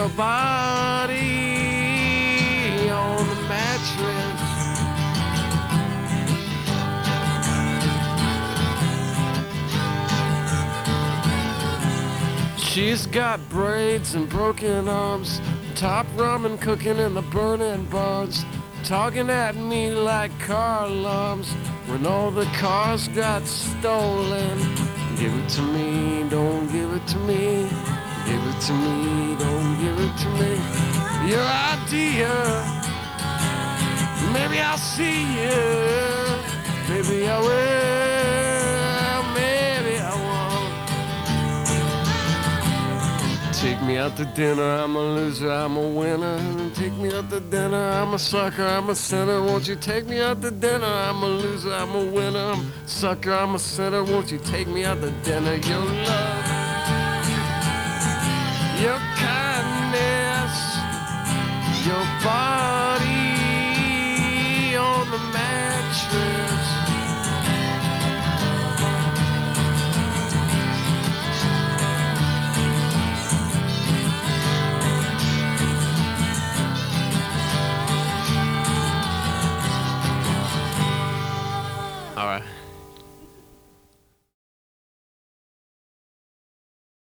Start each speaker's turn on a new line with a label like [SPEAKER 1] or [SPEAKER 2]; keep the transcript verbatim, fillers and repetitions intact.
[SPEAKER 1] her body on the mattress. She's got braids and broken arms, top ramen cooking in the burning barns, talking at me like car alarms when all the cars got stolen. Give it to me, don't give it to me. Give it to me, don't give it to me. Your idea, maybe I'll see you. Maybe I will, maybe I won't. Take me out to dinner, I'm a loser, I'm a winner. Take me out to dinner, I'm a sucker, I'm a sinner. Won't you take me out to dinner? I'm a loser, I'm a winner. I'm a sucker, I'm a sinner. Won't you take me out to dinner? Your love, your kind.